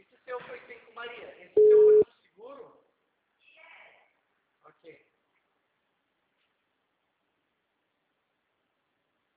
Esse seu foi quem com Maria? Esse seu foi com seguro? Ok.